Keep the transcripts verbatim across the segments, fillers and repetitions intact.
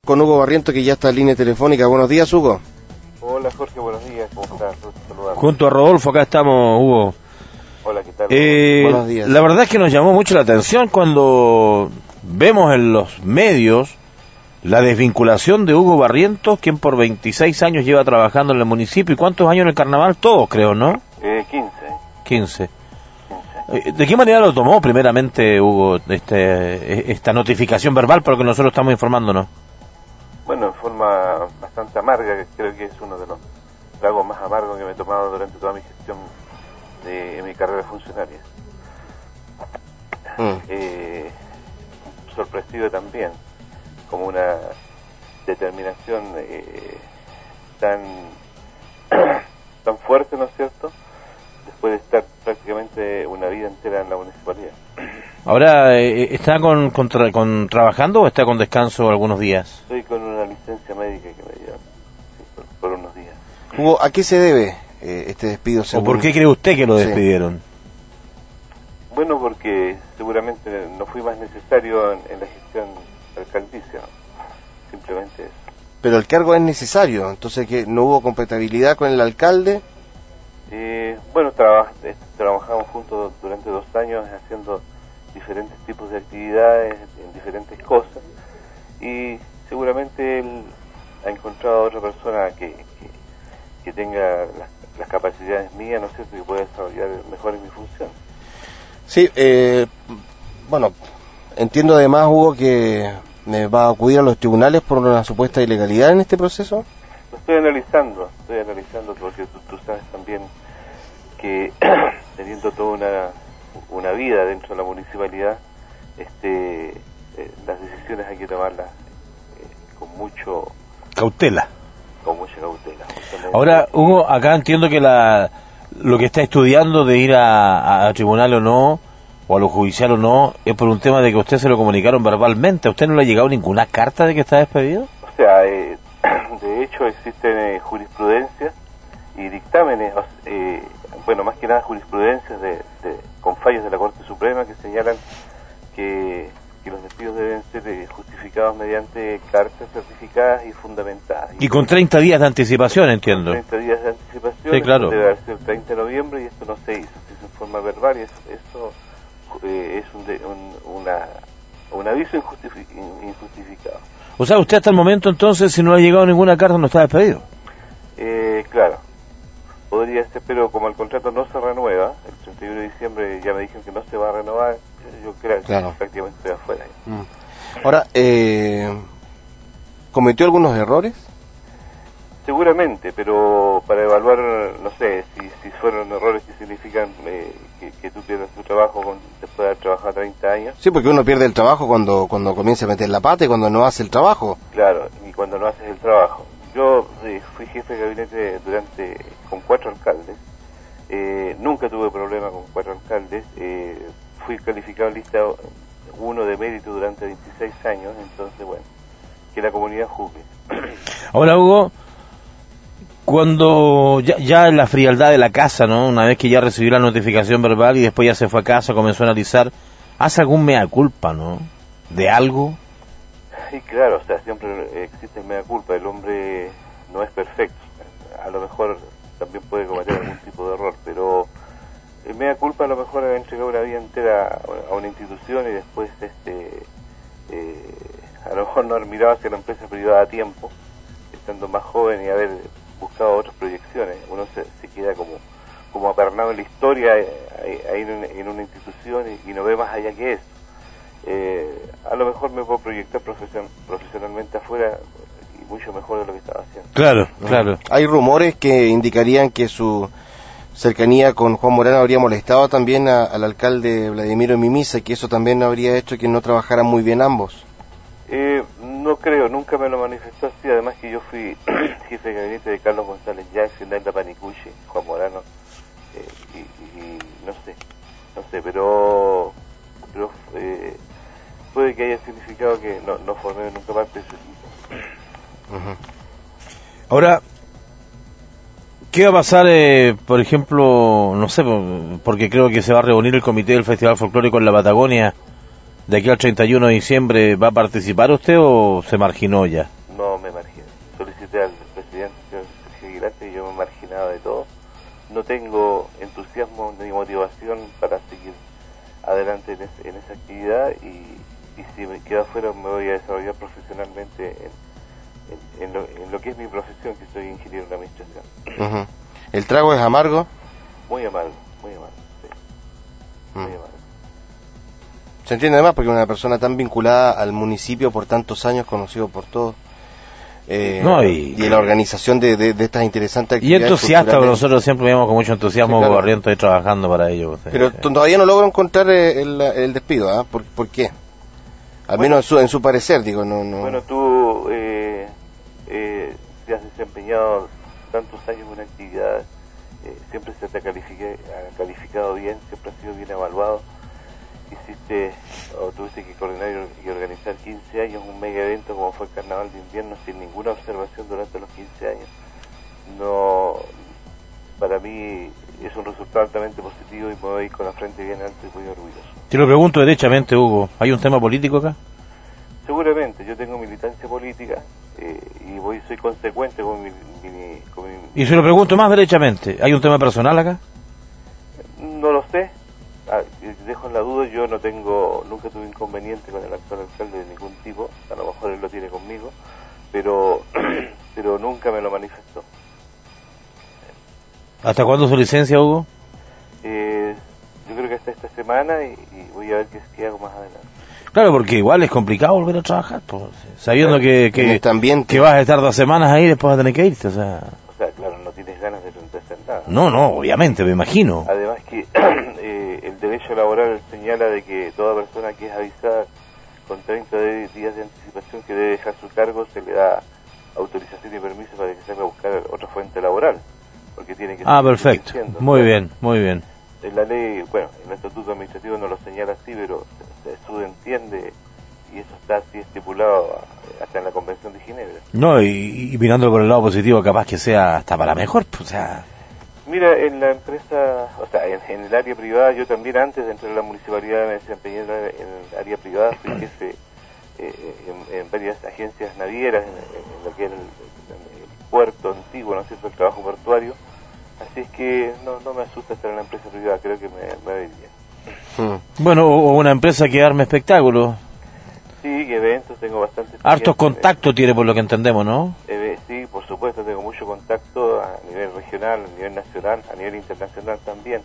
Con Hugo Barrientos, que ya está en línea telefónica. Buenos días, Hugo. Hola, Jorge, buenos días. ¿Cómo estás? Junto a Rodolfo, acá estamos, Hugo. Hola, ¿qué tal? Eh, buenos días. La verdad es que nos llamó mucho la atención cuando vemos en los medios la desvinculación de Hugo Barrientos, quien por veintiséis años lleva trabajando en el municipio. ¿Y cuántos años en el carnaval? Todos, creo, ¿no? Eh, quince. quince. ¿De qué manera lo tomó primeramente, Hugo, este, esta notificación verbal por lo que nosotros estamos informándonos? Bueno, en forma bastante amarga, que creo que es uno de los tragos más amargos que me he tomado durante toda mi gestión de, en mi carrera funcionaria. Mm. Eh, sorpresivo también, como una determinación eh, tan tan fuerte, ¿no es cierto?, después de estar prácticamente una vida entera en la municipalidad. Ahora, eh, ¿está con, con, tra con trabajando o está con descanso algunos días? Estoy con una licencia médica que me dieron, sí, por, por unos días. Hugo, ¿a qué se debe eh, este despido? Según... ¿O por qué cree usted que lo despidieron? Sí. Bueno, porque seguramente no fui más necesario en, en la gestión alcaldicia, ¿no? Simplemente eso. Pero el cargo es necesario, entonces que no hubo compatibilidad con el alcalde. Eh, bueno, traba, eh, trabajamos juntos durante dos años haciendo diferentes tipos de actividades en diferentes cosas, y seguramente él ha encontrado a otra persona que, que, que tenga las, las capacidades mías, ¿no es cierto?, que pueda desarrollar mejor en mi función. Sí, eh, bueno, entiendo además, Hugo, que me va a acudir a los tribunales por una supuesta ilegalidad en este proceso. Lo estoy analizando, estoy analizando porque tú, tú sabes también que teniendo toda una, una vida dentro de la municipalidad, este, eh, las decisiones hay que tomarlas eh, con mucho cautela. Con mucha cautela. Justamente. Ahora, Hugo, acá entiendo que la lo que está estudiando de ir a, a tribunal o no, o a lo judicial o no, es por un tema de que a usted se lo comunicaron verbalmente. ¿A usted no le ha llegado ninguna carta de que está despedido? O sea, eh, de hecho existen eh, jurisprudencias y dictámenes, eh, bueno, más que nada jurisprudencias de, de, con fallos de la Corte Suprema que señalan que, que los despidos deben ser eh, justificados mediante cartas certificadas y fundamentadas. Y, y con treinta días de anticipación, entiendo. treinta días de anticipación, sí, claro. Debe haber sido el treinta de noviembre y esto no se hizo, se hizo en forma verbal y eso, eso eh, es un, de, un, una, un aviso injustific, injustificado. O sea, usted hasta el momento entonces, si no le ha llegado ninguna carta, no está despedido. Eh, claro, podría ser, pero como el contrato no se renueva, el treinta y uno de diciembre ya me dijeron que no se va a renovar, yo creo que claro. prácticamente estoy afuera. Mm. Ahora, eh, ¿cometió algunos errores? Seguramente, pero para evaluar, no sé, si, si fueron errores que significan eh, que, que tú pierdas tu trabajo con, después de haber trabajado treinta años. Sí, porque uno pierde el trabajo cuando cuando comienza a meter la pata y cuando no hace el trabajo. Claro, y cuando no haces el trabajo. Yo eh, fui jefe de gabinete durante con cuatro alcaldes, eh, nunca tuve problema con cuatro alcaldes, eh, fui calificado en lista uno de mérito durante veintiséis años, entonces bueno, que la comunidad juzgue. Ahora, Hugo, cuando ya, ya en la frialdad de la casa, ¿no?, una vez que ya recibió la notificación verbal y después ya se fue a casa, comenzó a analizar, ¿hace algún mea culpa, no?, de algo? Sí, claro, o sea, siempre existe mea culpa, el hombre no es perfecto, a lo mejor también puede cometer algún tipo de error, pero el mea culpa a lo mejor haber entregado una vida entera a una institución y después este eh, a lo mejor no haber mirado hacia la empresa privada a tiempo, estando más joven y haber buscado otras proyecciones. Uno se, se queda como como apernado en la historia ahí en, en una institución y, y no ve más allá que eso. Eh, a lo mejor me puedo proyectar profesion, profesionalmente afuera y mucho mejor de lo que estaba haciendo. Claro, claro. Hay rumores que indicarían que su cercanía con Juan Morán habría molestado también a, al alcalde Vladimiro Mimisa, que eso también habría hecho que no trabajaran muy bien ambos. Eh, no creo, nunca me lo manifestó así, además que yo fui jefe de gabinete de Carlos González Jackson, Nalda Panicucci, Juan Morano, eh, y, y no sé, no sé, pero, pero eh, puede que haya significado que no, no formé nunca parte de su equipo. Uh-huh. Ahora, ¿qué va a pasar, eh, por ejemplo, no sé, porque creo que se va a reunir el comité del Festival Folclórico en la Patagonia de aquí al treinta y uno de diciembre, ¿va a participar usted o se marginó ya? No me marginé. Solicité al presidente, señor Sergio Aguilar, y yo me he marginado de todo. No tengo entusiasmo ni motivación para seguir adelante en, ese, en esa actividad y, y si me quedo afuera me voy a desarrollar profesionalmente en, en, en, lo, en lo que es mi profesión, que soy ingeniero en administración. Uh-huh. ¿El trago es amargo? Muy amargo, muy amargo, sí. Mm. Muy amargo. Se entiende además porque una persona tan vinculada al municipio por tantos años, conocido por todos, eh, no, y, y la organización de, de, de estas interesantes actividades. Y entusiasta, nosotros siempre vemos con mucho entusiasmo, sí, claro, Barrientos ahí trabajando para ello. Pero eh. todavía no logro encontrar el, el despido, ¿ah? ¿eh? ¿Por, ¿Por qué? Al bueno, menos en su, en su parecer, digo, no... no... Bueno, tú eh, eh, te has desempeñado tantos años en una actividad, eh, siempre se te ha calificado, ha calificado bien, siempre has sido bien evaluado. Hiciste o tuviste que coordinar y organizar quince años un mega evento como fue el Carnaval de Invierno sin ninguna observación durante los quince años. No, para mí es un resultado altamente positivo y me voy con la frente bien alta y muy orgulloso. Te lo pregunto derechamente, Hugo, ¿hay un tema político acá? Seguramente, yo tengo militancia política eh, y voy soy consecuente con mi, mi, con mi... Y se lo pregunto más derechamente, ¿hay un tema personal acá? No lo sé. Ah, dejo en la duda, yo no tengo, nunca tuve inconveniente con el actual alcalde de ningún tipo, a lo mejor él lo tiene conmigo, pero pero nunca me lo manifestó. ¿Hasta cuándo su licencia, Hugo? Eh, yo creo que hasta esta semana y, y voy a ver qué, qué hago más adelante. Claro, porque igual es complicado volver a trabajar, pues, sabiendo claro, que, que, también que vas a estar dos semanas ahí y después vas a tener que irte, o sea... O sea, claro, no tienes ganas de hacer nada. No, no, obviamente, me imagino. Además que eh, el derecho laboral señala de que toda persona que es avisada con treinta de, días de anticipación que debe dejar su cargo, se le da autorización y permiso para que salga a buscar otra fuente laboral. Porque tiene que ah, perfecto. Muy ¿sí? bien, muy bien. En la ley, bueno, en el estatuto administrativo no lo señala así, pero se, se subentiende y eso está así estipulado hasta en la Convención de Ginebra. No, y, y mirándolo por el lado positivo, capaz que sea hasta para mejor, pues, o sea... Mira, en la empresa, o sea, en, en el área privada, yo también antes de entrar a la municipalidad me desempeñé en el área privada, fui jefe eh, en, en varias agencias navieras, en, en lo que era el, el puerto antiguo, ¿no es cierto?, el trabajo portuario, así es que no, no me asusta estar en la empresa privada, creo que me, me va a ir bien. Hmm. Bueno, o una empresa que arme espectáculos. Sí, eventos, tengo bastante... Hartos contactos tiene por lo que entendemos, ¿no? Eh, sí, por supuesto, tengo mucho contacto a nivel regional, a nivel nacional, a nivel internacional también.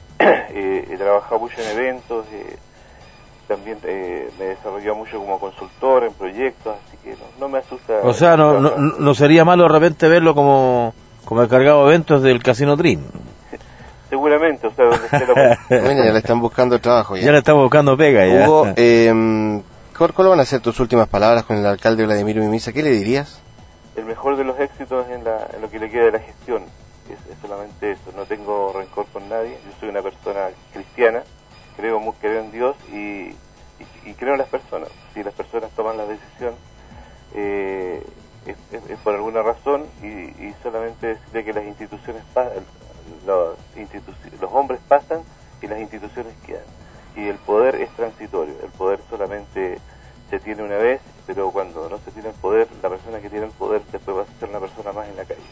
eh, he trabajado mucho en eventos, eh, también eh, me he desarrollado mucho como consultor en proyectos, así que no, no me asusta. O sea, no, no, no sería malo de repente verlo como, como encargado de eventos del Casino Dream. Seguramente, o sea, donde esté la... Bueno, ya le están buscando trabajo. Ya, ya le están buscando pega, ya. Hugo, eh... ¿cuáles van a ser tus últimas palabras con el alcalde Vladimiro Mimisa? ¿Qué le dirías? El mejor de los éxitos en, la, en lo que le queda de la gestión. Es, es solamente eso. No tengo rencor con nadie. Yo soy una persona cristiana. Creo, creo en Dios y, y, y creo en las personas. Si las personas toman la decisión, eh, es, es, es por alguna razón y, y solamente decirle que las instituciones pasan, los, institu los hombres pasan y las instituciones quedan. Y el poder es transitorio, el poder solamente se tiene una vez, pero cuando no se tiene el poder, la persona que tiene el poder después va a ser una persona más en la calle.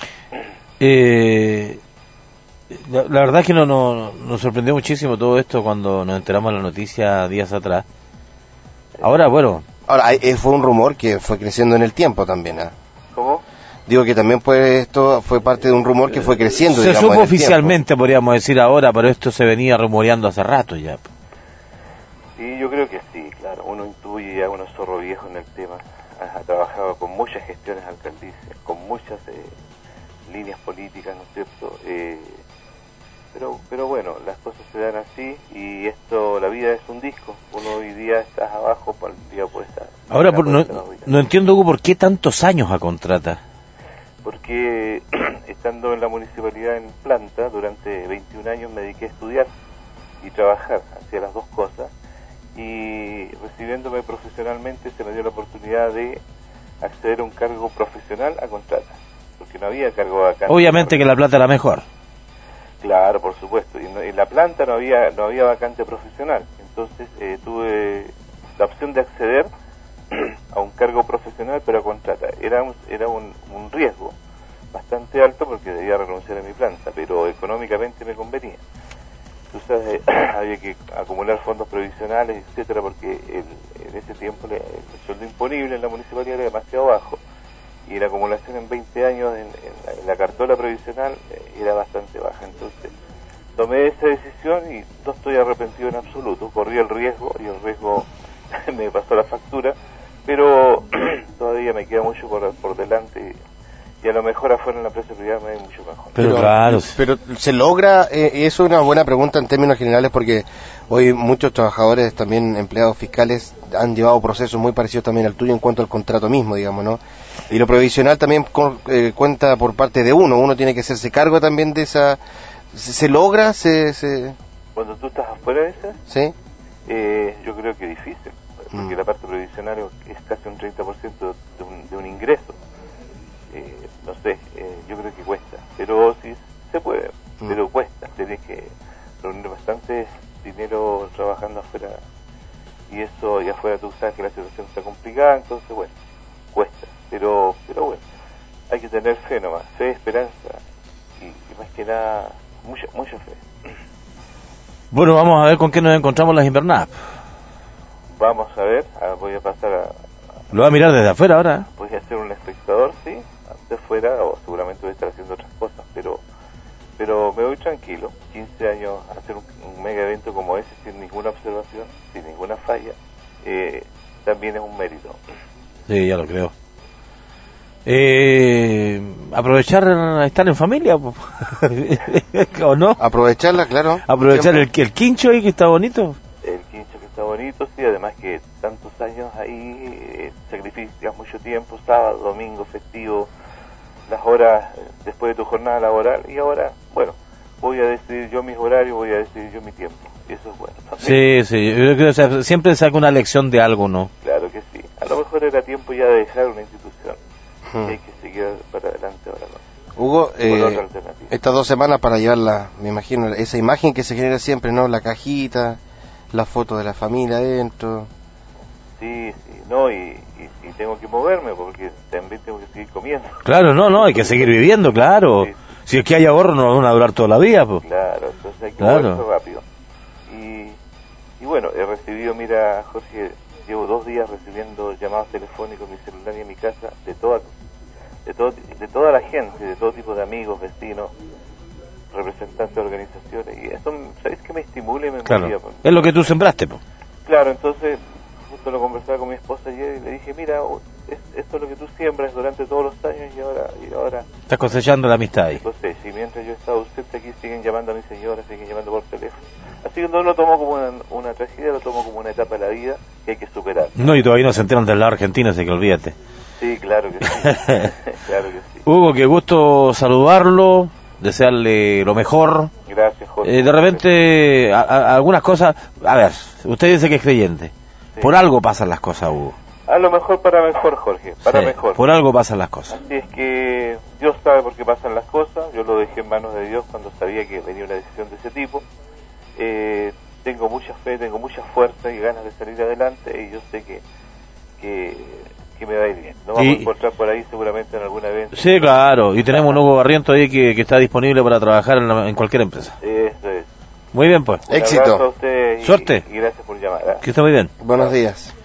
Eh, la, la verdad es que no, no, nos sorprendió muchísimo todo esto cuando nos enteramos de la noticia días atrás. Ahora, bueno... Ahora, fue un rumor que fue creciendo en el tiempo también, ¿eh? ¿Cómo? Digo que también fue esto fue parte de un rumor que fue creciendo. Se digamos, supo oficialmente, podríamos decir ahora, pero esto se venía rumoreando hace rato ya. Sí, yo creo que sí, claro. Uno intuye, ya uno es zorro viejo en el tema. Ha, ha trabajado con muchas gestiones alcaldicias, con muchas eh, líneas políticas, ¿no es cierto? Eh, pero pero bueno, las cosas se dan así y esto, la vida es un disco. Uno hoy día estás abajo, para el día puede estar. Ahora, por, no, no entiendo, Hugo, ¿por qué tantos años a contrata? Porque estando en la municipalidad en planta durante veintiún años me dediqué a estudiar y trabajar, hacía las dos cosas y recibiéndome profesionalmente se me dio la oportunidad de acceder a un cargo profesional a contrata, porque no había cargo vacante. Obviamente que la plata era mejor. Claro, por supuesto, y no, en la planta no había no había vacante profesional, entonces eh, tuve la opción de acceder a un cargo profesional, pero a contrata. Era un, era un, un riesgo bastante alto porque debía renunciar a mi planta, pero económicamente me convenía. Tú sabes, había que acumular fondos previsionales, etcétera, porque el, en ese tiempo el, el sueldo imponible en la municipalidad era demasiado bajo y la acumulación en veinte años en, en, la, en la cartola previsional era bastante baja. Entonces tomé esa decisión y no estoy arrepentido en absoluto. Corrí el riesgo y el riesgo me pasó la factura, pero todavía me queda mucho por, por delante. Y a lo mejor afuera en la empresa privada me va mucho mejor. Pero, pero claro, pero se logra, eh, eso es una buena pregunta en términos generales, porque hoy muchos trabajadores, también empleados fiscales, han llevado procesos muy parecidos también al tuyo en cuanto al contrato mismo, digamos, ¿no? Y lo provisional también con, eh, cuenta por parte de uno, uno tiene que hacerse cargo también de esa... ¿Se, se logra? Se, se... Cuando tú estás afuera de esa, ¿sí? eh, yo creo que es difícil, porque mm. la parte previsional es casi un treinta por ciento de un, de un ingreso. Eh, no sé, eh, yo creo que cuesta, pero sí se puede, mm. pero cuesta, tenés que reunir bastante dinero trabajando afuera, y eso, y afuera tú sabes que la situación está complicada, entonces bueno, cuesta, pero pero bueno, hay que tener fe nomás, fe, esperanza, y, y más que nada, mucha, mucha fe. Bueno, vamos a ver con qué nos encontramos las invernadas. Vamos a ver, a, voy a pasar a... ¿Lo va a mirar desde afuera ahora? Voy a ser un espectador, sí, de afuera, o seguramente voy a estar haciendo otras cosas, pero pero me voy tranquilo. quince años hacer un, un mega evento como ese sin ninguna observación, sin ninguna falla, eh, también es un mérito. Sí, ya lo creo. Eh, aprovechar estar en familia, ¿o no? Aprovecharla, claro. Aprovechar el, el quincho ahí que está bonito. El quincho que está bonito, sí, además que tantos años ahí, eh, sacrificas mucho tiempo, sábado, domingo, festivo, las horas después de tu jornada laboral, y ahora, bueno, voy a decidir yo mis horarios, voy a decidir yo mi tiempo, y eso es bueno también. Sí, sí, yo creo que, o sea, siempre saca una lección de algo, ¿no? Claro que sí, a lo mejor era tiempo ya de dejar una institución, hmm. y hay que seguir para adelante ahora, ¿no? Hugo, eh, estas dos semanas para llevarla, me imagino, esa imagen que se genera siempre, ¿no? La cajita, la foto de la familia adentro. Sí, sí, no, y, y, y tengo que moverme porque también tengo que seguir comiendo. Claro, no, no, hay que seguir viviendo, claro. Sí. Si es que hay ahorro, no van a durar toda la vida, pues. Claro, entonces hay que claro. moverse rápido. Y, y bueno, he recibido, mira, Jorge, llevo dos días recibiendo llamados telefónicos en mi celular y en mi casa de toda, de todo, de toda la gente, de todo tipo de amigos, vecinos, representantes de organizaciones, y eso, ¿sabes qué me estimula y me claro. motiva? Pues. Es lo que tú sembraste, pues. Claro, entonces justo lo conversaba con mi esposa ayer y le dije, mira, es, esto es lo que tú siembras durante todos los años y ahora... Y ahora estás cosechando la amistad ahí. Entonces, y mientras yo he estado ausente aquí, siguen llamando a mi señora, siguen llamando por teléfono. Así que no lo tomo como una, una tragedia, lo tomo como una etapa de la vida que hay que superar. No, y todavía no se enteran de la Argentina, así que olvídate. Sí, claro que sí, claro que sí. Hugo, qué gusto saludarlo, desearle lo mejor. Gracias, Jorge. Eh, de repente, a, a, algunas cosas, a ver, usted dice que es creyente. Sí. Por algo pasan las cosas, Hugo. A lo mejor para mejor, Jorge, para sí, mejor. Por algo pasan las cosas. Así es que Dios sabe por qué pasan las cosas, yo lo dejé en manos de Dios cuando sabía que venía una decisión de ese tipo. Eh, tengo mucha fe, tengo mucha fuerza y ganas de salir adelante, y yo sé que que, que me va a ir bien. Nos vamos y... a encontrar por ahí seguramente en algún evento. Sí, claro, y tenemos un Hugo Barrientos ahí que, que está disponible para trabajar en, la, en cualquier empresa. Eso es. Muy bien, pues. Un éxito. A usted y, suerte. Y gracias por llamar. ¿eh? Que esté muy bien. Buenos días.